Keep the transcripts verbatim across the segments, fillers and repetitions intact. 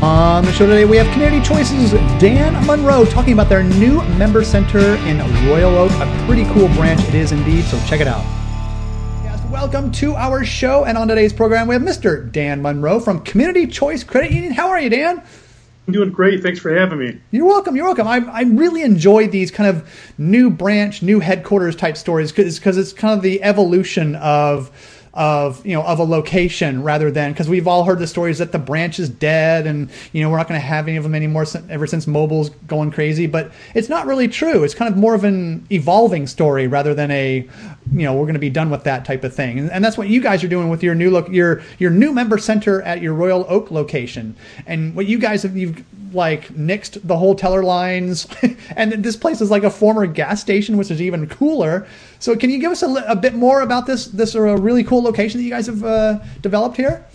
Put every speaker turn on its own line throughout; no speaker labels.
On the show today, we have Community Choice's Dan Monroe talking about their new member center in Royal Oak, a pretty cool branch it is indeed, so check it out. Yes, welcome to our show, and on today's program, we have Mister Dan Monroe from Community Choice Credit Union. How are you, Dan?
I'm doing great. Thanks for having me.
You're welcome. You're welcome. I, I really enjoy these kind of new branch, new headquarters type stories because it's kind of the evolution of of, you know, of a location rather than, because we've all heard the stories that the branch is dead and, you know, we're not going to have any of them anymore ever since mobile's going crazy, but it's not really true. It's kind of more of an evolving story rather than a, you know, we're going to be done with that type of thing. And, and that's what you guys are doing with your new look, your, your new member center at your Royal Oak location. And what you guys have, you've like nixed the whole teller lines and this place is like a former gas station, which is even cooler. So can you give us a, a bit more about this, this uh, really cool location that you guys have uh, developed here?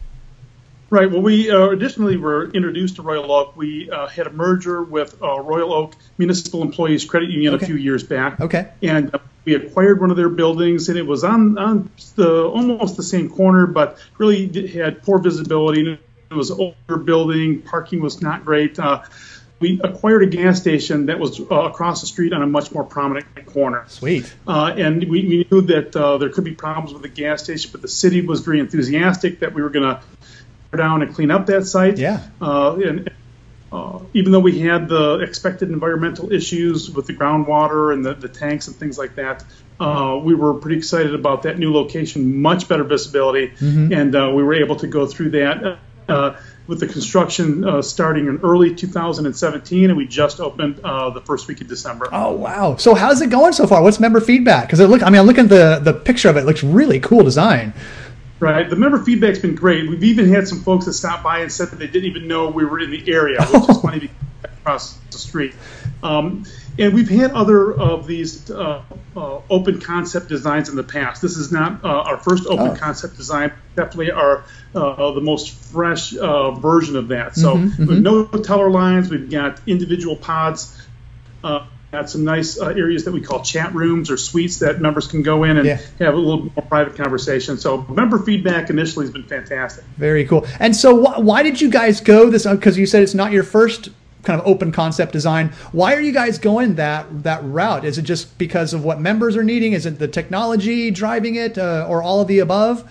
Right. Well, we uh, additionally were introduced to Royal Oak. We uh, had a merger with uh, Royal Oak Municipal Employees Credit Union
okay.
a few years back.
Okay.
And uh, we acquired one of their buildings, and it was on, on the almost the same corner, but really had poor visibility. It was an older building. Parking was not great. Uh, we acquired a gas station that was uh, across the street on a much more prominent corner.
Sweet.
Uh, and we, we knew that uh, there could be problems with the gas station, but the city was very enthusiastic that we were going to tear down and clean up that site.
Yeah.
Uh, and uh, even though we had the expected environmental issues with the groundwater and the, the tanks and things like that, uh, we were pretty excited about that new location, much better visibility, mm-hmm. and uh, we were able to go through that. Uh, with the construction uh, starting in early two thousand seventeen, and we just opened uh, the first week of December.
Oh, wow. So how's it going so far? What's member feedback? Because look, I mean, I'm looking at the, the picture of it. It looks really cool design.
Right. The member feedback's been great. We've even had some folks that stopped by and said that they didn't even know we were in the area, which is funny because across the street. Um, and we've had other of these uh, uh, open concept designs in the past. This is not uh, our first open oh. concept design. Definitely our uh, the most fresh uh, version of that. So
mm-hmm,
with
mm-hmm.
no teller lines, we've got individual pods. Uh, got some nice uh, areas that we call chat rooms or suites that members can go in and yeah. have a little more private conversation. So member feedback initially has been fantastic.
Very cool. And so wh- why did you guys go this? Because you said it's not your first kind of open concept design. Why are you guys going that that route? Is it just because of what members are needing? Is it the technology driving it, uh, or all of the above?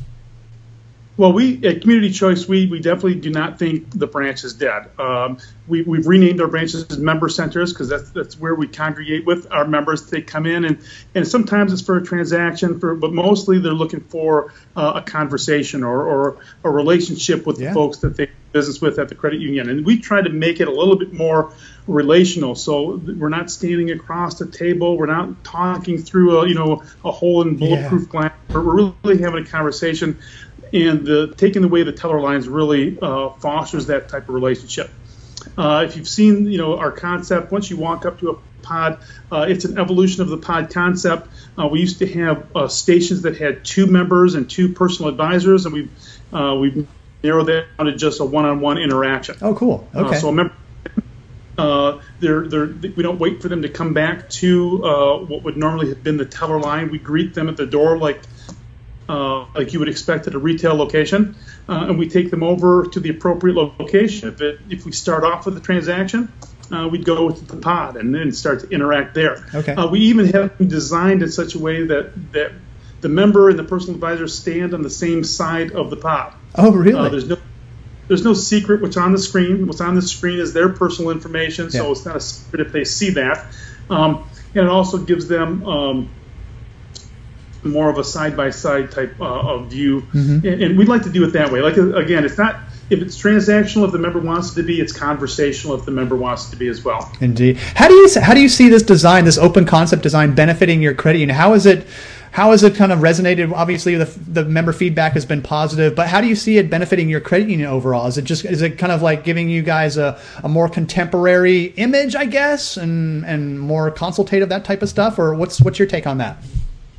Well, we at Community Choice, we, we definitely do not think the branch is dead. Um, we, we've renamed our branches as member centers because that's that's where we congregate with our members. They come in, and, and sometimes it's for a transaction, for, but mostly they're looking for uh, a conversation or, or a relationship with yeah. the folks that they do business with at the credit union. And we try to make it a little bit more relational. So we're not standing across the table. We're not talking through a, you know, a hole in bulletproof yeah. glass. We're really having a conversation. And the, taking away the teller lines really uh, fosters that type of relationship. Uh, if you've seen, you know, our concept, once you walk up to a pod, uh, it's an evolution of the pod concept. Uh, we used to have uh, stations that had two members and two personal advisors, and we've uh, we've narrowed that down to just a one-on-one interaction.
Oh, cool. Okay.
Uh, so a member, uh, they're, they're, we don't wait for them to come back to uh, what would normally have been the teller line. We greet them at the door like. Uh, like you would expect at a retail location, uh, and we take them over to the appropriate location. If, it, if we start off with a transaction, uh, we'd go with the pod and then start to interact there.
Okay.
Uh, we even have them designed in such a way that, that the member and the personal advisor stand on the same side of the pod.
Oh, really?
Uh, there's no there's no secret what's on the screen. What's on the screen is their personal information, so yeah. it's not a secret if they see that. Um, and it also gives them um, more of a side-by-side type uh, of view, mm-hmm. and, and we'd like to do it that way. Like, again, it's not, if it's transactional, if the member wants it to be, it's conversational if the member wants it to be as well.
Indeed. How do you how do you see this design, this open concept design, benefiting your credit union? How is it how has it kind of resonated? Obviously, the the member feedback has been positive, but how do you see it benefiting your credit union overall? Is it just is it kind of like giving you guys a, a more contemporary image, I guess, and and more consultative, that type of stuff, or what's what's your take on that?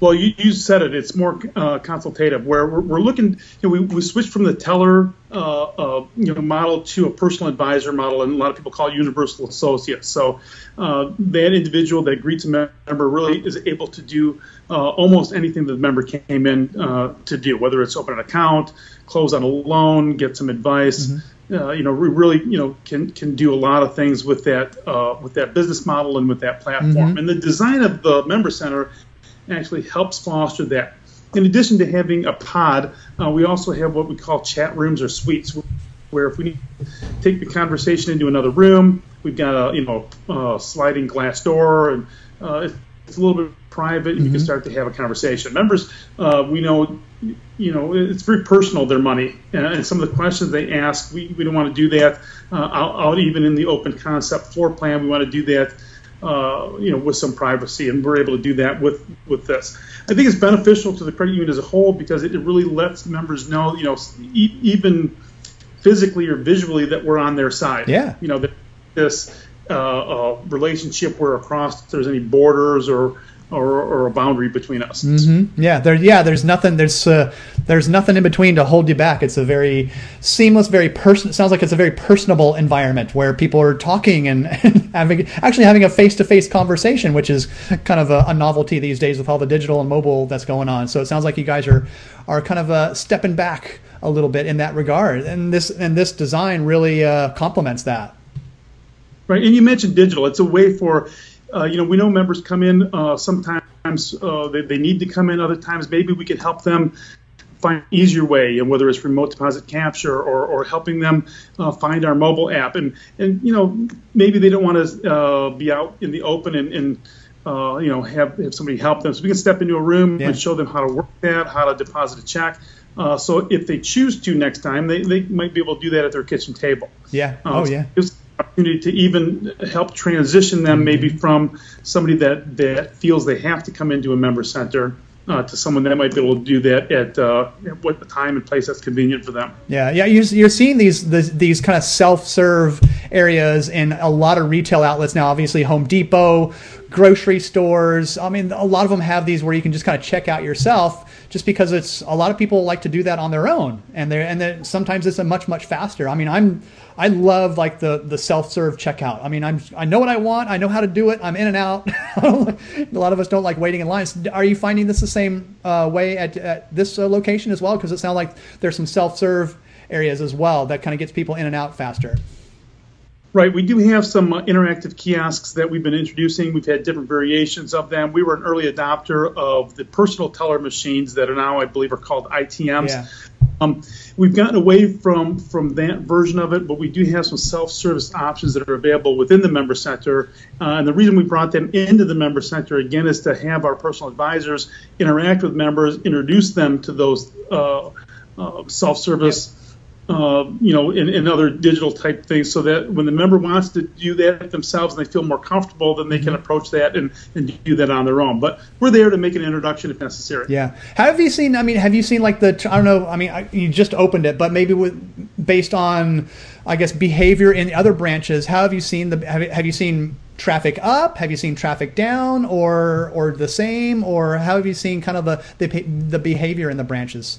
Well, you, you said it. It's more uh, consultative, where we're, we're looking. You know, we, we switched from the teller, uh, uh, you know, model to a personal advisor model, and a lot of people call it universal associate. So uh, that individual that greets a member really is able to do uh, almost anything that the member came in uh, to do, whether it's open an account, close on a loan, get some advice. Mm-hmm. Uh, you know, we really, you know, can can do a lot of things with that uh, with that business model and with that platform. Mm-hmm. And the design of the member center actually helps foster that. In addition to having a pod, uh, we also have what we call chat rooms or suites, where if we need to take the conversation into another room, we've got a you know uh, sliding glass door, and uh, it's a little bit private, and mm-hmm. you can start to have a conversation. Members, uh, we know, you know, it's very personal, their money, and some of the questions they ask, we, we don't want to do that uh, out, out even in the open concept floor plan. We want to do that Uh, you know, with some privacy, and we're able to do that with, with this. I think it's beneficial to the credit union as a whole because it, it really lets members know, you know, e- even physically or visually that we're on their side.
Yeah.
You know, that this uh, uh, relationship where across if there's any borders or or, or a boundary between us.
Mm-hmm. Yeah, there. Yeah, there's nothing. There's uh, there's nothing in between to hold you back. It's a very seamless, very person. It sounds like it's a very personable environment where people are talking and, and having actually having a face-to-face conversation, which is kind of a, a novelty these days with all the digital and mobile that's going on. So it sounds like you guys are are kind of uh, stepping back a little bit in that regard, and this and this design really uh, complements that.
Right, and you mentioned digital. It's a way for Uh, you know, we know members come in, uh, sometimes uh, they, they need to come in, other times maybe we could help them find an easier way, and whether it's remote deposit capture or, or helping them uh, find our mobile app. And, and, you know, maybe they don't want to uh, be out in the open and, and uh, you know, have, have somebody help them. So we can step into a room yeah. and show them how to work that, how to deposit a check. Uh, so if they choose to next time, they, they might be able to do that at their kitchen table.
Yeah.
Uh,
oh, yeah.
So opportunity to even help transition them maybe from somebody that, that feels they have to come into a member center uh, to someone that might be able to do that at, uh, at what time and place that's convenient for them.
Yeah, yeah, you're, you're seeing these, these these kind of self-serve areas in a lot of retail outlets now. Obviously, Home Depot, grocery stores. I mean, a lot of them have these where you can just kind of check out yourself, just because it's a lot of people like to do that on their own, and they and then sometimes it's a much much faster. I mean, I'm I love like the the self-serve checkout. I mean, I'm I know what I want, I know how to do it, I'm in and out. A lot of us don't like waiting in lines. Are you finding this the same uh, way at, at this uh, location as well? Because it sounds like there's some self-serve areas as well that kind of gets people in and out faster.
Right. We do have some uh, interactive kiosks that we've been introducing. We've had different variations of them. We were an early adopter of the personal teller machines that are now, I believe, are called I T Ms.
Yeah.
Um, we've gotten away from, from that version of it, but we do have some self-service options that are available within the member center. Uh, and the reason we brought them into the member center, again, is to have our personal advisors interact with members, introduce them to those uh, uh, self-service yeah. Uh, you know, and, and other digital type things, so that when the member wants to do that themselves and they feel more comfortable, then they can approach that and, and do that on their own. But we're there to make an introduction if necessary.
Yeah. Have you seen, I mean, have you seen like the, I don't know, I mean, I, you just opened it, but maybe with, based on, I guess, behavior in the other branches, how have you seen the, have, have you seen traffic up? Have you seen traffic down, or, or the same, or how have you seen kind of the, the, the behavior in the branches?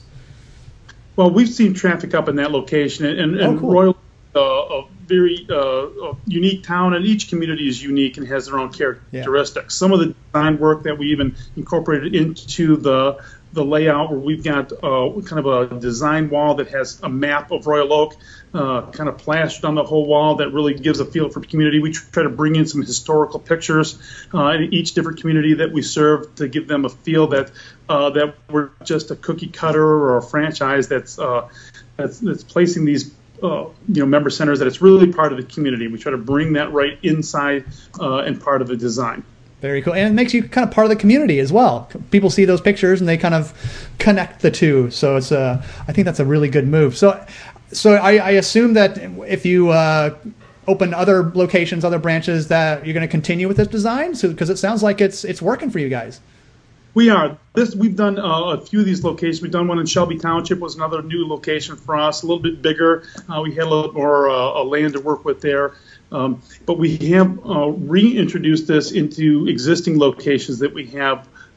Well, we've seen traffic up in that location, and, and
oh, cool.
Royal, uh, a very uh, a unique town, and each community is unique and has their own characteristics. Yeah. Some of the design work that we even incorporated into the the layout, where we've got uh, kind of a design wall that has a map of Royal Oak uh, kind of plastered on the whole wall that really gives a feel for the community. We try to bring in some historical pictures uh, in each different community that we serve to give them a feel that uh, that we're just a cookie cutter or a franchise that's uh, that's, that's placing these uh, you know member centers, that it's really part of the community. We try to bring that right inside uh, and part of the design.
Very cool. And it makes you kind of part of the community as well. People see those pictures and they kind of connect the two. So it's a, I think that's a really good move. So so I, I assume that if you uh, open other locations, other branches, that you're going to continue with this design? So because it sounds like it's it's working for you guys.
We are. This we've done uh, a few of these locations. We've done one in Shelby Township, was another new location for us, a little bit bigger. Uh, we had a little more uh, land to work with there. Um, but we have uh, reintroduced this into existing locations that we have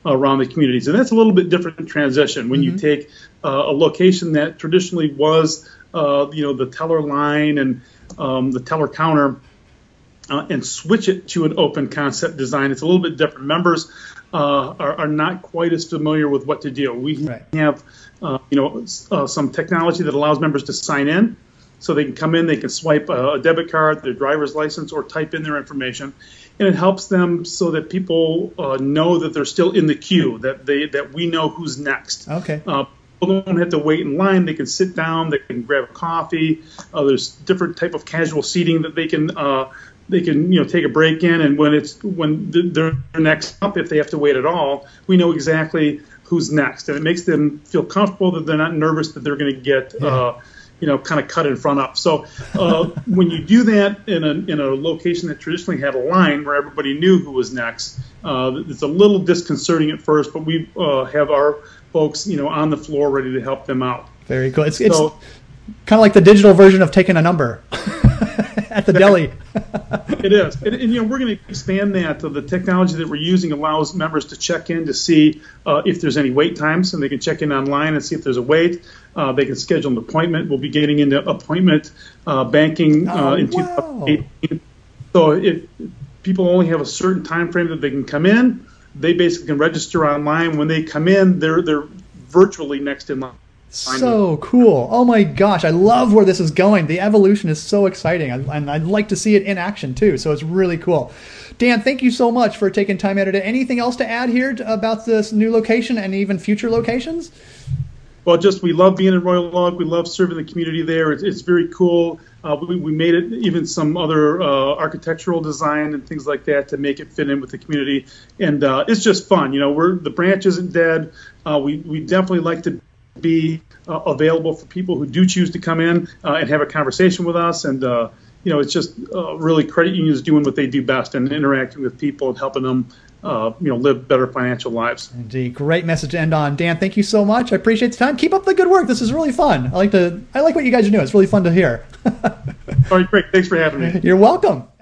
around the communities. And that's a little bit different transition when mm-hmm. you take uh, a location that traditionally was, uh, you know, the teller line and um, the teller counter uh, and switch it to an open concept design. It's a little bit different. Members uh, are, are not quite as familiar with what to do. We right. have, uh, you know, uh, some technology that allows members to sign in. So they can come in, they can swipe a, a debit card, their driver's license, or type in their information. And it helps them so that people uh, know that they're still in the queue, that they that we know who's next.
Okay.
Uh, people don't have to wait in line. They can sit down. They can grab a coffee. Uh, there's different type of casual seating that they can uh, they can you know take a break in. And when it's when they're next up, if they have to wait at all, we know exactly who's next, and it makes them feel comfortable that they're not nervous that they're going to get. Yeah. Uh, you know, kind of cut in front of. So uh, when you do that in a in a location that traditionally had a line where everybody knew who was next, uh, it's a little disconcerting at first, but we uh, have our folks, you know, on the floor ready to help them out.
Very cool. It's, so, it's kind of like the digital version of taking a number at the deli.
It is. And, and, you know, we're going to expand that. The technology that we're using allows members to check in to see uh, if there's any wait times, and they can check in online and see if there's a wait. Uh, they can schedule an appointment. We'll be getting into appointment uh, banking uh,
oh,
in
wow.
twenty eighteen. So if people only have a certain time frame that they can come in, they basically can register online. When they come in, they're they're virtually next in line.
So cool. Oh my gosh, I love where this is going. The evolution is so exciting, and I'd like to see it in action too, so it's really cool. Dan, thank you so much for taking time out of it. Anything else to add here to, about this new location and even future locations?
Well, just we love being in Royal Oak. We love serving the community there. It's, it's very cool. Uh, we, we made it even some other uh, architectural design and things like that to make it fit in with the community. And uh, it's just fun. You know, we're the branch isn't dead. Uh, we, we definitely like to be uh, available for people who do choose to come in uh, and have a conversation with us. And, uh, you know, it's just uh, really credit unions doing what they do best and interacting with people and helping them Uh, you know, live better financial lives.
Indeed. Great message to end on. Dan, thank you so much. I appreciate the time. Keep up the good work. This is really fun. I like to, I like what you guys are doing. It's really fun to hear.
All right, great. Thanks for having me.
You're welcome.